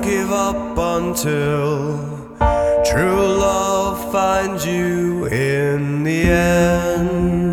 give up until true love finds you in the end.